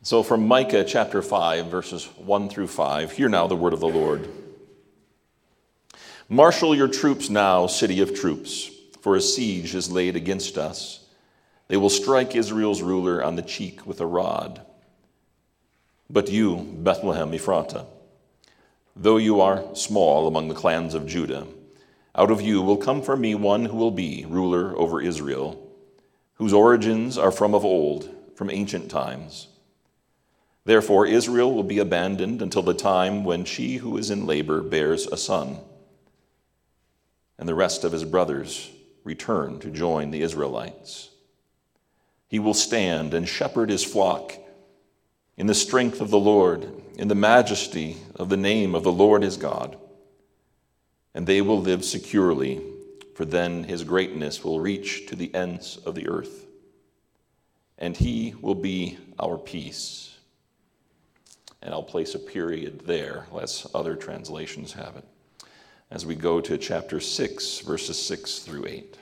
So from Micah chapter 5, verses 1 through 5, hear now the word of the Lord. Marshal your troops now, city of troops, for a siege is laid against us. They will strike Israel's ruler on the cheek with a rod. But you, Bethlehem Ephratah, though you are small among the clans of Judah, out of you will come for me one who will be ruler over Israel, whose origins are from of old, from ancient times. Therefore Israel will be abandoned until the time when she who is in labor bears a son, and the rest of his brothers return to join the Israelites. He will stand and shepherd his flock in the strength of the Lord, in the majesty of the name of the Lord his God. And they will live securely, for then his greatness will reach to the ends of the earth. And he will be our peace. And I'll place a period there, as other translations have it, as we go to chapter 6, verses 6 through 8.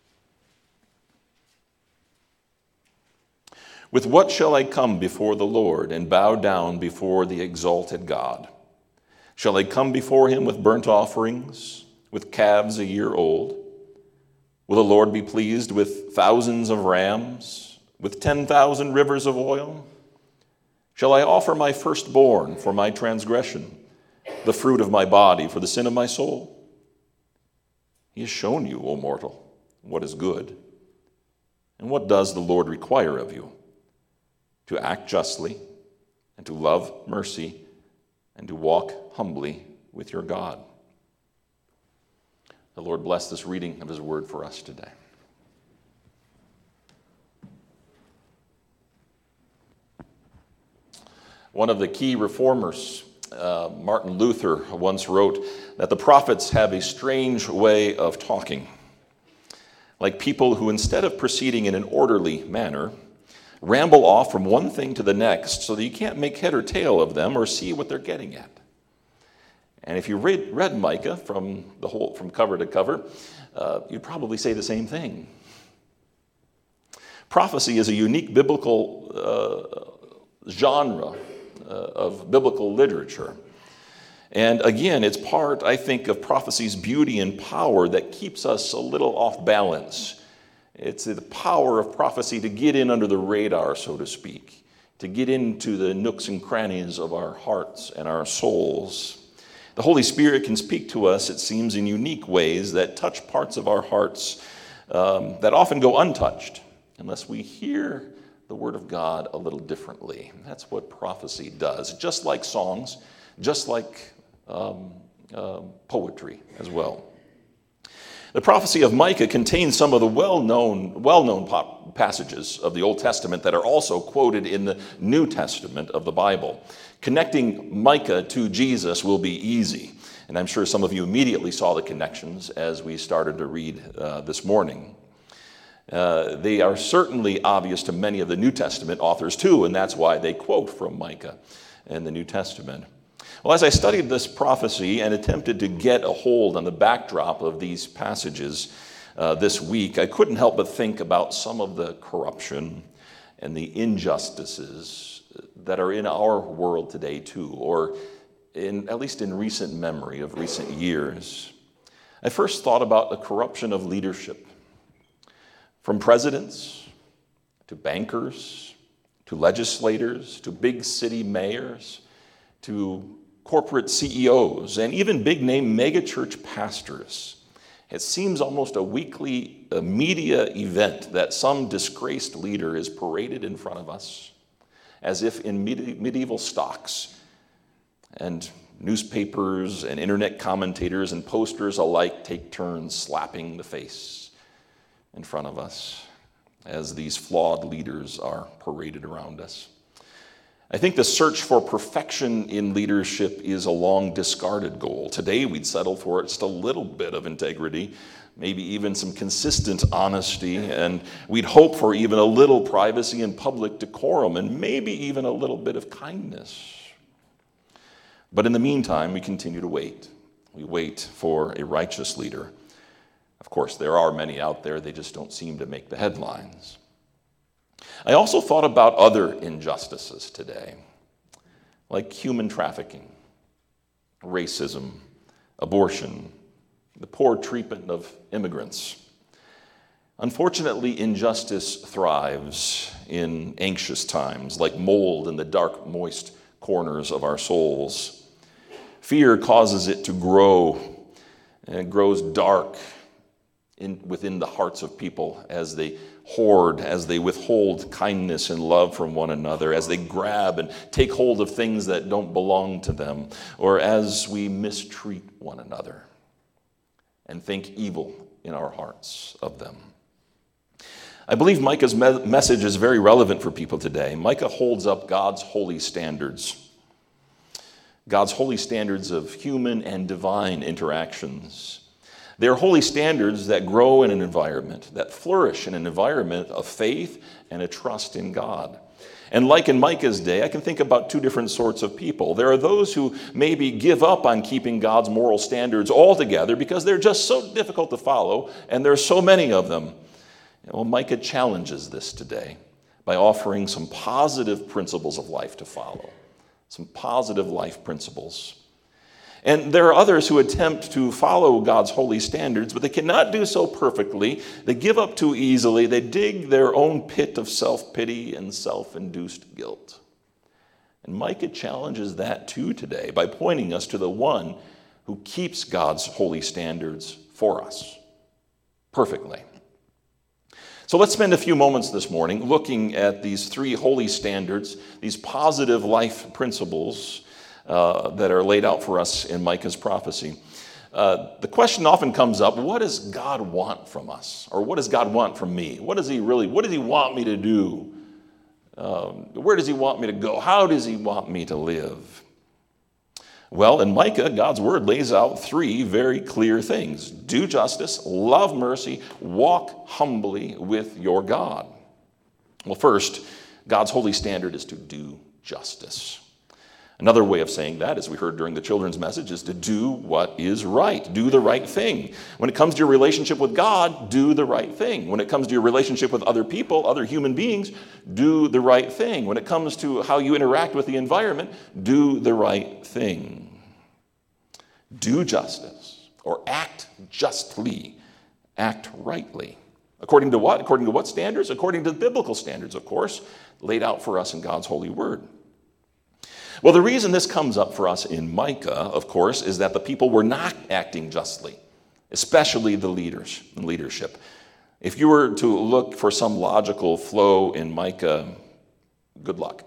With what shall I come before the Lord and bow down before the exalted God? Shall I come before him with burnt offerings, with calves a year old? Will the Lord be pleased with thousands of rams, with 10,000 rivers of oil? Shall I offer my firstborn for my transgression, the fruit of my body for the sin of my soul? He has shown you, O mortal, what is good. And what does the Lord require of you? To act justly, and to love mercy, and to walk humbly with your God. The Lord bless this reading of his word for us today. One of the key reformers, Martin Luther, once wrote that the prophets have a strange way of talking, like people who, instead of proceeding in an orderly manner, ramble off from one thing to the next so that you can't make head or tail of them or see what they're getting at. And if you read Micah from cover to cover, you'd probably say the same thing. Prophecy is a unique biblical genre of biblical literature. And again, it's part, I think, of prophecy's beauty and power that keeps us a little off balance. It's the power of prophecy to get in under the radar, so to speak, to get into the nooks and crannies of our hearts and our souls. The Holy Spirit can speak to us, it seems, in unique ways that touch parts of our hearts that often go untouched unless we hear the Word of God a little differently. That's what prophecy does, just like songs, just like poetry as well. The prophecy of Micah contains some of the well-known passages of the Old Testament that are also quoted in the New Testament of the Bible. Connecting Micah to Jesus will be easy, and I'm sure some of you immediately saw the connections as we started to read this morning. They are certainly obvious to many of the New Testament authors too, and that's why they quote from Micah in the New Testament. Well, as I studied this prophecy and attempted to get a hold on the backdrop of these passages this week, I couldn't help but think about some of the corruption and the injustices that are in our world today too, or at least in recent memory of recent years. I first thought about the corruption of leadership. From presidents, to bankers, to legislators, to big city mayors, to corporate CEOs, and even big-name megachurch pastors. It seems almost a weekly media event that some disgraced leader is paraded in front of us, as if in medieval stocks. And newspapers and internet commentators and posters alike take turns slapping the face in front of us as these flawed leaders are paraded around us. I think the search for perfection in leadership is a long discarded goal. Today we'd settle for just a little bit of integrity, maybe even some consistent honesty, and we'd hope for even a little privacy and public decorum, and maybe even a little bit of kindness. But in the meantime, we continue to wait. We wait for a righteous leader. Of course, there are many out there, they just don't seem to make the headlines. I also thought about other injustices today, like human trafficking, racism, abortion, the poor treatment of immigrants. Unfortunately, injustice thrives in anxious times, like mold in the dark, moist corners of our souls. Fear causes it to grow, and it grows dark within the hearts of people as they hoard, as they withhold kindness and love from one another, as they grab and take hold of things that don't belong to them, or as we mistreat one another and think evil in our hearts of them. I believe Micah's message is very relevant for people today. Micah holds up God's holy standards of human and divine interactions. They are holy standards that grow in an environment, that flourish in an environment of faith and a trust in God. And like in Micah's day, I can think about two different sorts of people. There are those who maybe give up on keeping God's moral standards altogether because they're just so difficult to follow, and there are so many of them. Well, Micah challenges this today by offering some positive principles of life to follow, some positive life principles. And there are others who attempt to follow God's holy standards, but they cannot do so perfectly. They give up too easily. They dig their own pit of self-pity and self-induced guilt. And Micah challenges that too today by pointing us to the one who keeps God's holy standards for us perfectly. So let's spend a few moments this morning looking at these three holy standards, these positive life principles that are laid out for us in Micah's prophecy. The question often comes up, what does God want from us? Or what does God want from me? What does he want me to do? Where does he want me to go? How does he want me to live? Well, in Micah, God's word lays out three very clear things. Do justice, love mercy, walk humbly with your God. Well, first, God's holy standard is to do justice. Another way of saying that, as we heard during the children's message, is to do what is right. Do the right thing. When it comes to your relationship with God, do the right thing. When it comes to your relationship with other people, other human beings, do the right thing. When it comes to how you interact with the environment, do the right thing. Do justice, or act justly, act rightly. According to what? According to what standards? According to the biblical standards, of course, laid out for us in God's holy word. Well, the reason this comes up for us in Micah, of course, is that the people were not acting justly, especially the leaders and leadership. If you were to look for some logical flow in Micah, good luck.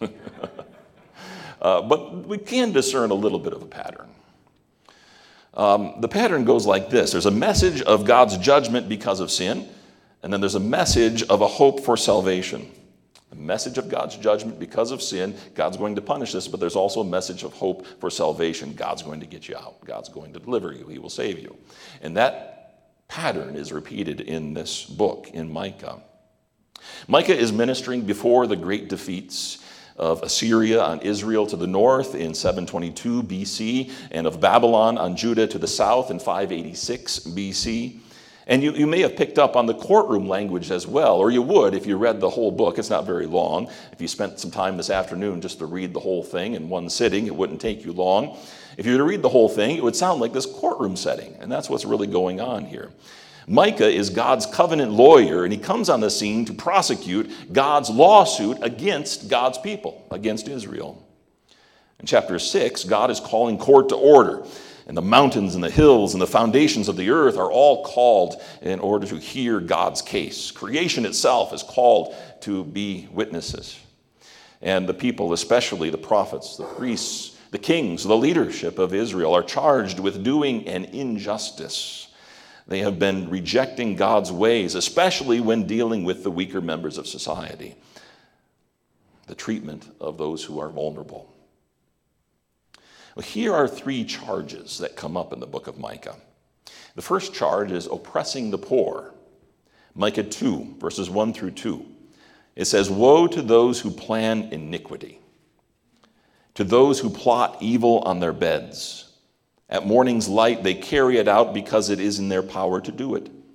But we can discern a little bit of a pattern. The pattern goes like this. There's a message of God's judgment because of sin, and then there's a message of a hope for salvation. A message of God's judgment because of sin. God's going to punish this, but there's also a message of hope for salvation. God's going to get you out. God's going to deliver you. He will save you. And that pattern is repeated in this book, in Micah. Micah is ministering before the great defeats of Assyria on Israel to the north in 722 BC, and of Babylon on Judah to the south in 586 BC. And you may have picked up on the courtroom language as well, or you would if you read the whole book. It's not very long. If you spent some time this afternoon just to read the whole thing in one sitting, it wouldn't take you long. If you were to read the whole thing, it would sound like this courtroom setting, and that's what's really going on here. Micah is God's covenant lawyer, and he comes on the scene to prosecute God's lawsuit against God's people, against Israel. In chapter 6, God is calling court to order, and the mountains and the hills and the foundations of the earth are all called in order to hear God's case. Creation itself is called to be witnesses. And the people, especially the prophets, the priests, the kings, the leadership of Israel, are charged with doing an injustice. They have been rejecting God's ways, especially when dealing with the weaker members of society, the treatment of those who are vulnerable. Well, here are three charges that come up in the book of Micah. The first charge is oppressing the poor. Micah 2, verses 1 through 2. It says, "Woe to those who plan iniquity, to those who plot evil on their beds. At morning's light they carry it out because it is in their power to do it.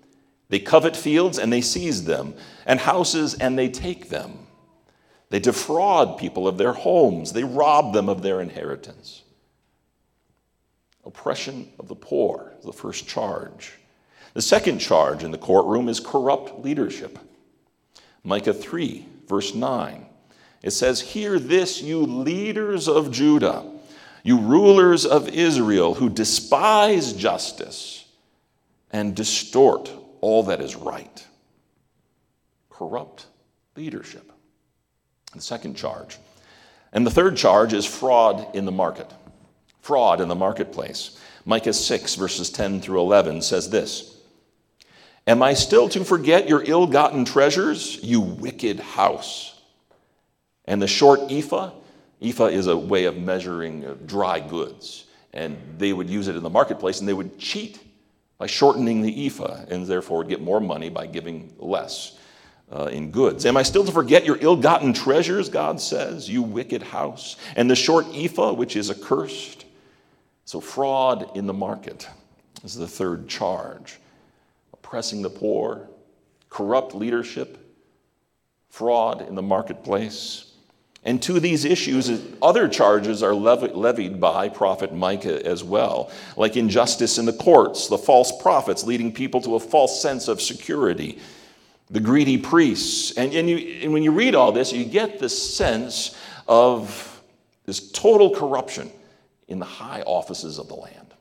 They covet fields and they seize them, and houses and they take them. They defraud people of their homes. They rob them of their inheritance. Oppression of the poor is the first charge. The second charge in the courtroom is corrupt leadership. Micah 3, verse 9. It says, "Hear this, you leaders of Judah, you rulers of Israel, who despise justice and distort all that is right." Corrupt leadership. The second charge. And the third charge is fraud in the market. Fraud in the marketplace. Micah 6, verses 10 through 11 says this, "Am I still to forget your ill-gotten treasures, you wicked house? And the short ephah," ephah is a way of measuring dry goods, and they would use it in the marketplace, and they would cheat by shortening the ephah, and therefore get more money by giving less in goods. "Am I still to forget your ill-gotten treasures," God says, "you wicked house, and the short ephah, which is accursed?" So fraud in the market is the third charge. Oppressing the poor, corrupt leadership, fraud in the marketplace. And to these issues, other charges are levied by prophet Micah as well, like injustice in the courts, the false prophets leading people to a false sense of security, the greedy priests. And when you read all this, you get this sense of this total corruption in the high offices of the land.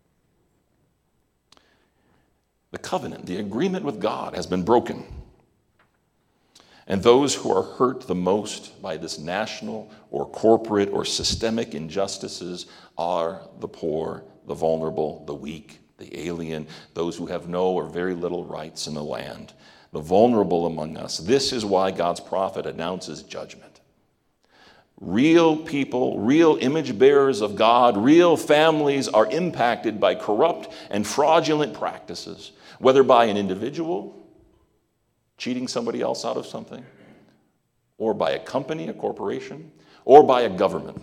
The covenant, the agreement with God has been broken. And those who are hurt the most by this national or corporate or systemic injustices are the poor, the vulnerable, the weak, the alien, those who have no or very little rights in the land, the vulnerable among us. This is why God's prophet announces judgment. Real people, real image bearers of God, real families are impacted by corrupt and fraudulent practices, whether by an individual cheating somebody else out of something, or by a company, a corporation, or by a government.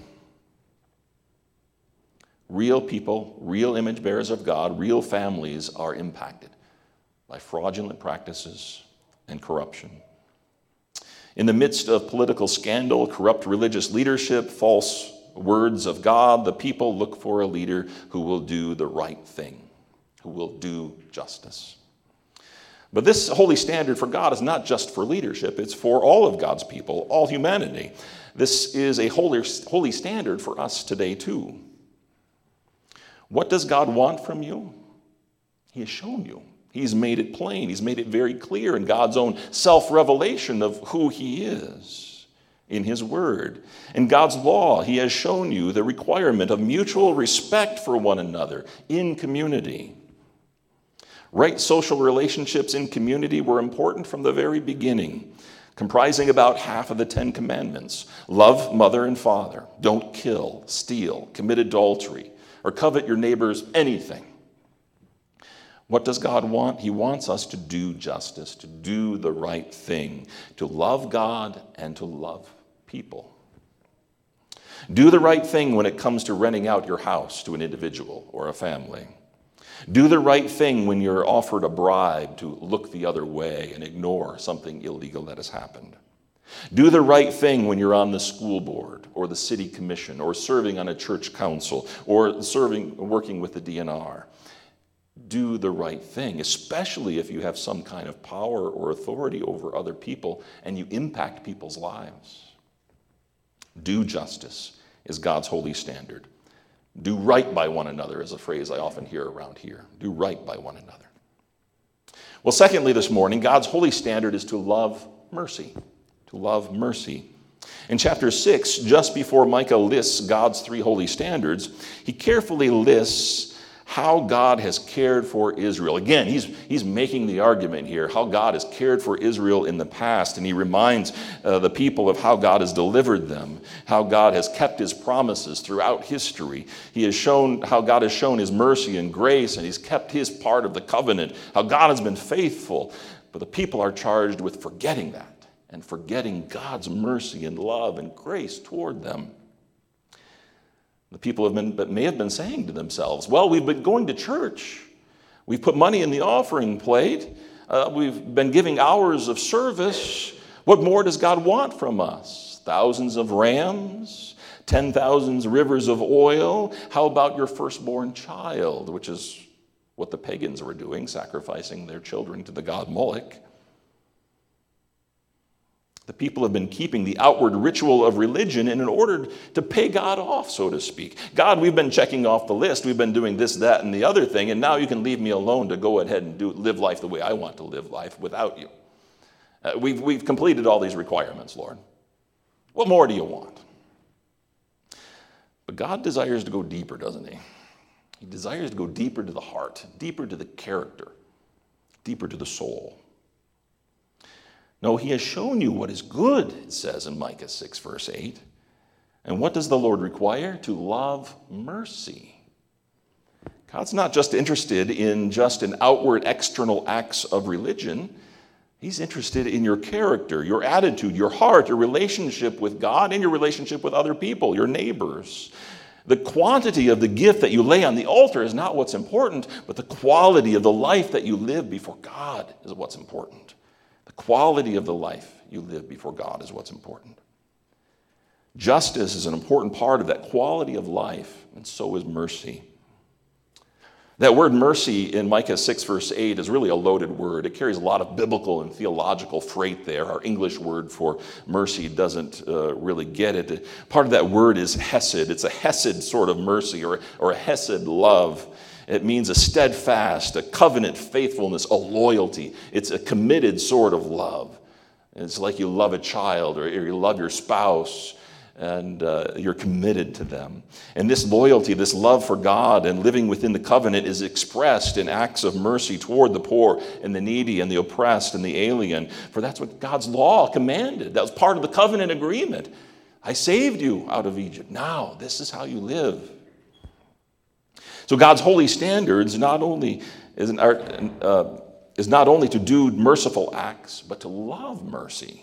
Real people, real image bearers of God, real families are impacted by fraudulent practices and corruption. In the midst of political scandal, corrupt religious leadership, false words of God, the people look for a leader who will do the right thing, who will do justice. But this holy standard for God is not just for leadership, it's for all of God's people, all humanity. This is a holy standard for us today too. What does God want from you? He has shown you. He's made it plain. He's made it very clear in God's own self-revelation of who he is in his word. In God's law, he has shown you the requirement of mutual respect for one another in community. Right social relationships in community were important from the very beginning, comprising about half of the 10 Commandments. Love mother and father. Don't kill, steal, commit adultery, or covet your neighbor's anything. What does God want? He wants us to do justice, to do the right thing, to love God and to love people. Do the right thing when it comes to renting out your house to an individual or a family. Do the right thing when you're offered a bribe to look the other way and ignore something illegal that has happened. Do the right thing when you're on the school board or the city commission or serving on a church council or working with the DNR. Do the right thing, especially if you have some kind of power or authority over other people and you impact people's lives. Do justice is God's holy standard. Do right by one another is a phrase I often hear around here. Do right by one another. Well, secondly, this morning, God's holy standard is to love mercy. To love mercy. In chapter 6, just before Micah lists God's three holy standards, he carefully lists how God has cared for Israel. Again, he's making the argument here, how God has cared for Israel in the past, and he reminds the people of how God has delivered them, how God has kept his promises throughout history. He has shown how God has shown his mercy and grace, and he's kept his part of the covenant, how God has been faithful. But the people are charged with forgetting that and forgetting God's mercy and love and grace toward them. The people may have been saying to themselves, well, we've been going to church. We've put money in the offering plate. We've been giving hours of service. What more does God want from us? Thousands of rams, 10,000 rivers of oil. How about your firstborn child, which is what the pagans were doing, sacrificing their children to the god Moloch. The people have been keeping the outward ritual of religion in order to pay God off, so to speak. God, we've been checking off the list. We've been doing this, that, and the other thing, and now you can leave me alone to go ahead and live life the way I want to live life without you. We've completed all these requirements, Lord. What more do you want? But God desires to go deeper, doesn't he? He desires to go deeper to the heart, deeper to the character, deeper to the soul. No, he has shown you what is good, it says in Micah 6, verse 8. And what does the Lord require? To love mercy. God's not just interested in just an outward external acts of religion. He's interested in your character, your attitude, your heart, your relationship with God, and your relationship with other people, your neighbors. The quantity of the gift that you lay on the altar is not what's important, but the quality of the life that you live before God is what's important. The quality of the life you live before God is what's important. Justice is an important part of that quality of life, and so is mercy. That word mercy in Micah 6, verse 8 is really a loaded word. It carries a lot of biblical and theological freight there. Our English word for mercy doesn't really get it. Part of that word is hesed. It's a hesed sort of mercy or a hesed love. It means a steadfast, a covenant faithfulness, a loyalty. It's a committed sort of love. It's like you love a child or you love your spouse, and you're committed to them. And this loyalty, this love for God and living within the covenant is expressed in acts of mercy toward the poor and the needy and the oppressed and the alien. For that's what God's law commanded. That was part of the covenant agreement. I saved you out of Egypt. Now, this is how you live. So God's holy standards not only is not only to do merciful acts, but to love mercy.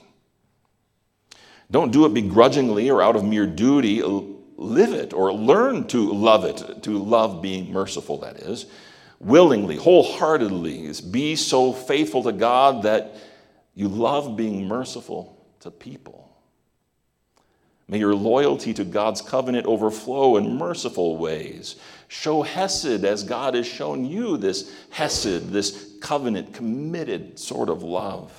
Don't do it begrudgingly or out of mere duty. Live it or learn to love it, to love being merciful, that is. Willingly, wholeheartedly, be so faithful to God that you love being merciful to people. May your loyalty to God's covenant overflow in merciful ways. Show hesed as God has shown you this hesed, this covenant, committed sort of love.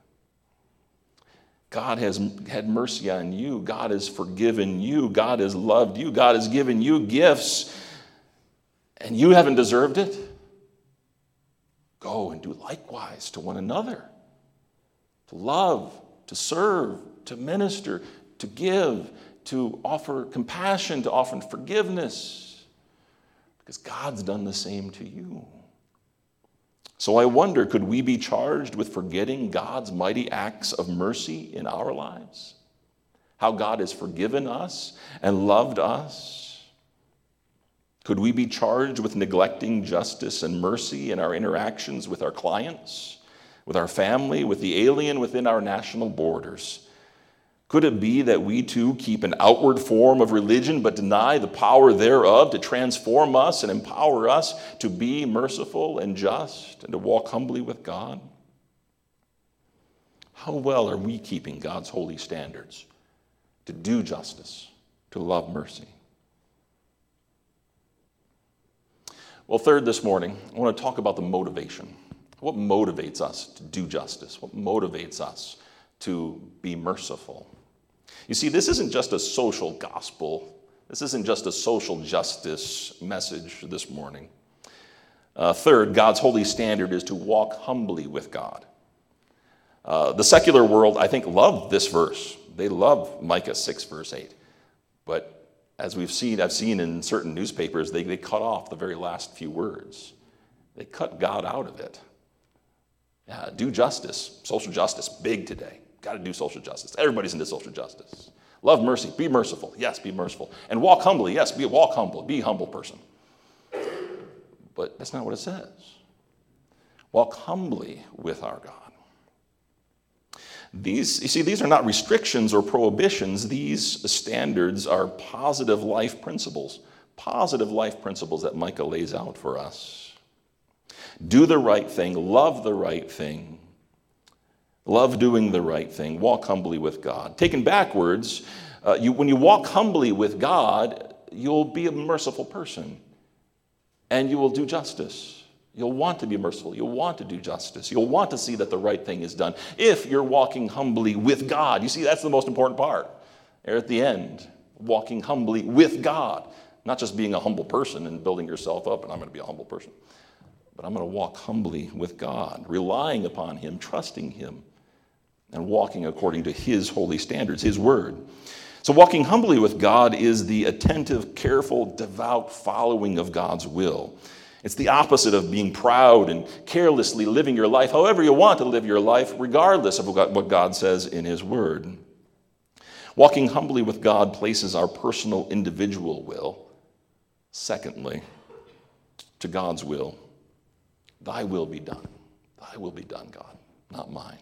God has had mercy on you. God has forgiven you. God has loved you. God has given you gifts, and you haven't deserved it. Go and do likewise to one another. To love, to serve, to minister, to give, to offer compassion, to offer forgiveness. Because God's done the same to you. So I wonder, could we be charged with forgetting God's mighty acts of mercy in our lives? How God has forgiven us and loved us? Could we be charged with neglecting justice and mercy in our interactions with our clients, with our family, with the alien within our national borders? Could it be that we too keep an outward form of religion but deny the power thereof to transform us and empower us to be merciful and just and to walk humbly with God? How well are we keeping God's holy standards to do justice, to love mercy? Well, third this morning, I want to talk about the motivation. What motivates us to do justice? What motivates us to be merciful? You see, this isn't just a social gospel. This isn't just a social justice message this morning. Third, God's holy standard is to walk humbly with God. The secular world, I think, loved this verse. They love Micah 6, verse 8. But as I've seen in certain newspapers, they cut off the very last few words. They cut God out of it. Do justice, social justice, big today. Got to do social justice. Everybody's into social justice. Love mercy. Be merciful. Yes, be merciful. And walk humbly. Yes, walk humble. Be a humble person. But that's not what it says. Walk humbly with our God. These are not restrictions or prohibitions. These standards are positive life principles that Micah lays out for us. Do the right thing, love the right thing, love doing the right thing, walk humbly with God. Taken backwards, when you walk humbly with God, you'll be a merciful person, and you will do justice. You'll want to be merciful. You'll want to do justice. You'll want to see that the right thing is done if you're walking humbly with God. You see, that's the most important part. There at the end, walking humbly with God. Not just being a humble person and building yourself up, and I'm going to be a humble person. But I'm going to walk humbly with God, relying upon Him, trusting Him, and walking according to His holy standards, His word. So walking humbly with God is the attentive, careful, devout following of God's will. It's the opposite of being proud and carelessly living your life however you want to live your life, regardless of what God says in His word. Walking humbly with God places our personal individual will, secondly, to God's will. Thy will be done. Thy will be done, God, not mine.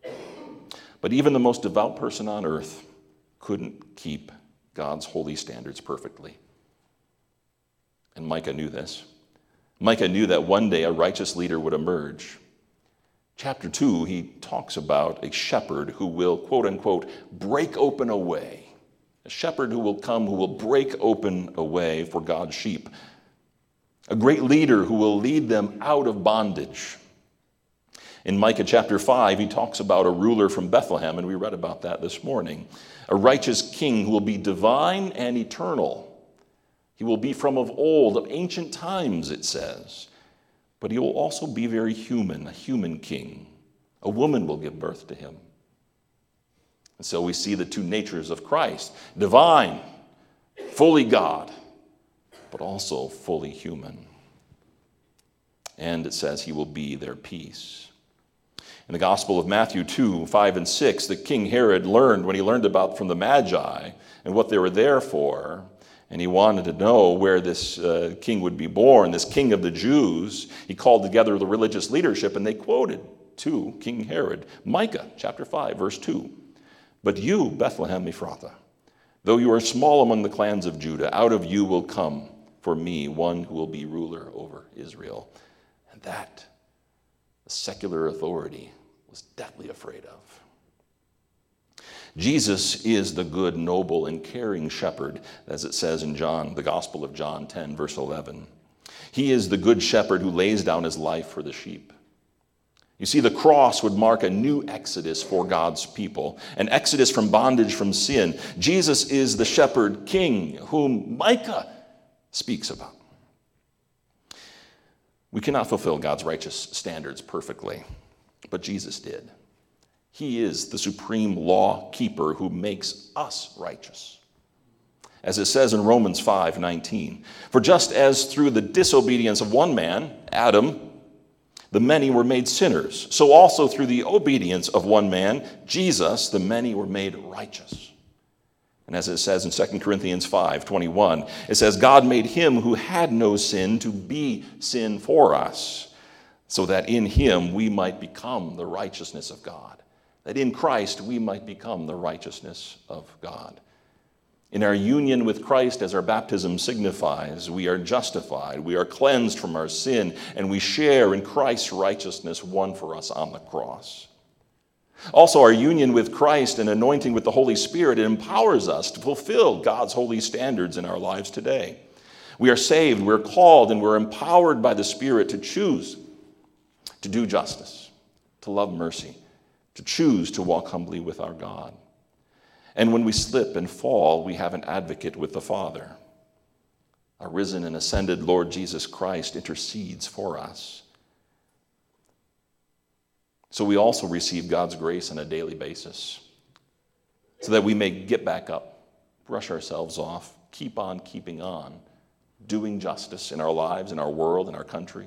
But even the most devout person on earth couldn't keep God's holy standards perfectly. And Micah knew this. Micah knew that one day a righteous leader would emerge. Chapter 2, he talks about a shepherd who will, quote unquote, break open a way. A shepherd who will come, who will break open a way for God's sheep. A great leader who will lead them out of bondage. In Micah chapter 5, he talks about a ruler from Bethlehem, and we read about that this morning. A righteous king who will be divine and eternal. He will be from of old, of ancient times, it says. But he will also be very human, a human king. A woman will give birth to him. And so we see the two natures of Christ. Divine, fully God, but also fully human. And it says he will be their peace. In the Gospel of Matthew 2, 5 and 6, the King Herod learned, when he learned about from the Magi and what they were there for, and he wanted to know where this king would be born, this king of the Jews, he called together the religious leadership, and they quoted to King Herod, Micah chapter 5, verse 2. But you, Bethlehem Ephrathah, though you are small among the clans of Judah, out of you will come for me one who will be ruler over Israel. And that the secular authority was deathly afraid of. Jesus is the good, noble, and caring shepherd, as it says in John, the Gospel of John 10, verse 11. He is the good shepherd who lays down his life for the sheep. You see, the cross would mark a new exodus for God's people, an exodus from bondage from sin. Jesus is the shepherd king whom Micah speaks about. We cannot fulfill God's righteous standards perfectly, but Jesus did. He is the supreme law keeper who makes us righteous. As it says in Romans 5:19, for just as through the disobedience of one man, Adam, the many were made sinners, so also through the obedience of one man, Jesus, the many were made righteous. And as it says in 2 Corinthians 5:21, it says, God made him who had no sin to be sin for us, so that in him we might become the righteousness of God. That in Christ we might become the righteousness of God. In our union with Christ, as our baptism signifies, we are justified, we are cleansed from our sin, and we share in Christ's righteousness won for us on the cross. Also, our union with Christ and anointing with the Holy Spirit, it empowers us to fulfill God's holy standards in our lives today. We are saved, we're called, and we're empowered by the Spirit to choose to do justice, to love mercy, to choose to walk humbly with our God. And when we slip and fall, we have an advocate with the Father. Our risen and ascended Lord Jesus Christ intercedes for us. So we also receive God's grace on a daily basis so that we may get back up, brush ourselves off, keep on keeping on, doing justice in our lives, in our world, in our country.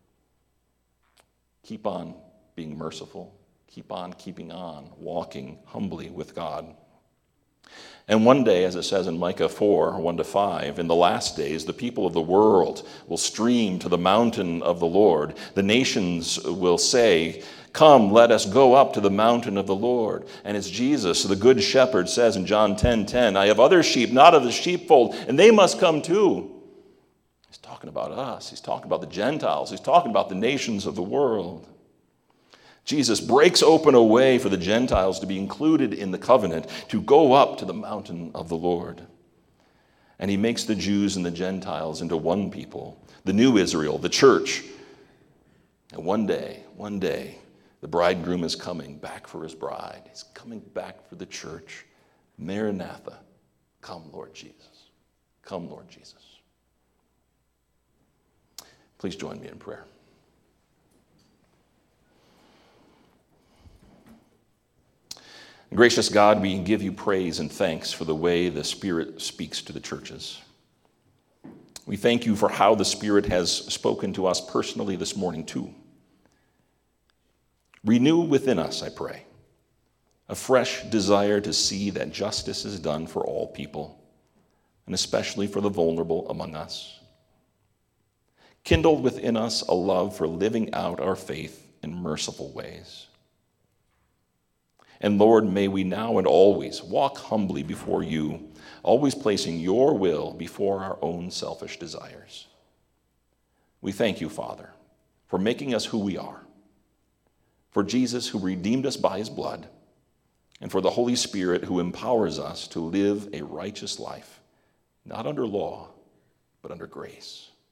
Keep on being merciful. Keep on keeping on, walking humbly with God. And one day, as it says in Micah 4, 1-5, in the last days, the people of the world will stream to the mountain of the Lord. The nations will say, come, let us go up to the mountain of the Lord. And it's Jesus, the good shepherd, says in John 10:10, I have other sheep, not of the sheepfold, and they must come too. He's talking about us. He's talking about the Gentiles. He's talking about the nations of the world. Jesus breaks open a way for the Gentiles to be included in the covenant, to go up to the mountain of the Lord. And he makes the Jews and the Gentiles into one people, the new Israel, the church. And one day, the bridegroom is coming back for his bride. He's coming back for the church. Maranatha, come, Lord Jesus. Come, Lord Jesus. Please join me in prayer. Gracious God, we give you praise and thanks for the way the Spirit speaks to the churches. We thank you for how the Spirit has spoken to us personally this morning too. Renew within us, I pray, a fresh desire to see that justice is done for all people, and especially for the vulnerable among us. Kindle within us a love for living out our faith in merciful ways. And Lord, may we now and always walk humbly before you, always placing your will before our own selfish desires. We thank you, Father, for making us who we are, for Jesus who redeemed us by his blood, and for the Holy Spirit who empowers us to live a righteous life, not under law, but under grace.